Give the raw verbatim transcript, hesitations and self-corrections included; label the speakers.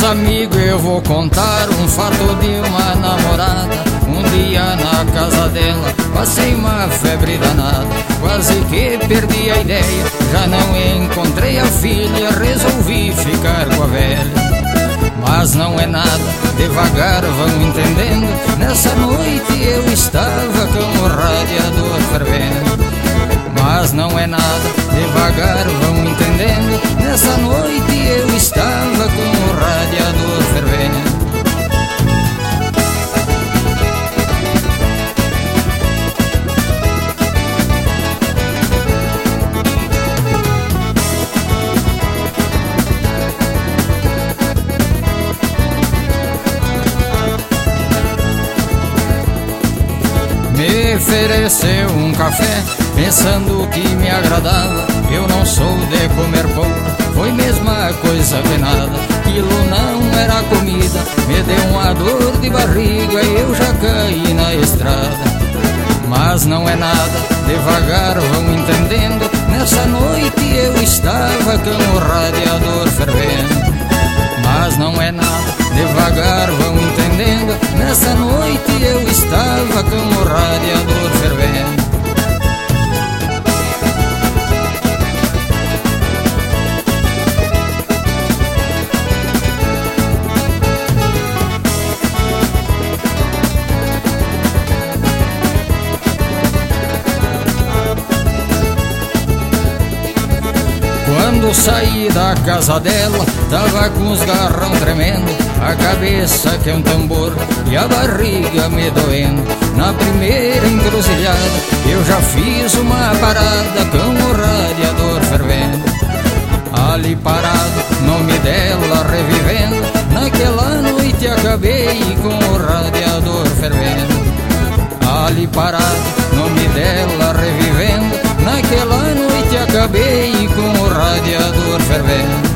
Speaker 1: Meus amigos, eu vou contar um fato de uma namorada. Um dia na casa dela passei uma febre danada, quase que perdi a ideia, já não encontrei a filha, resolvi ficar com a velha. Mas não é nada, devagar vão entendendo, nessa noite eu estava com o radiador fervendo. Mas não é nada, devagar vão entendendo, nessa noite eu estava com o radiador fervendo. Me ofereceu um café, pensando que me agradava. Eu não sou de comer pouco, foi mesma coisa que nada. Aquilo não era comida, me deu uma dor de barriga e eu já caí na estrada. Mas não é nada, devagar vão entendendo, nessa noite eu estava com o radiador fervendo. Mas não é nada, devagar vão entendendo, nessa noite eu estava com o radiador fervendo. Quando saí da casa dela, tava com os garrão tremendo, a cabeça que é um tambor e a barriga me doendo. Na primeira encruzilhada eu já fiz uma parada com o radiador fervendo. Ali parado, nome dela revivendo, naquela noite acabei com o radiador fervendo. Ali parado, nome dela revivendo, naquela noite acabei com o radiador fervendo.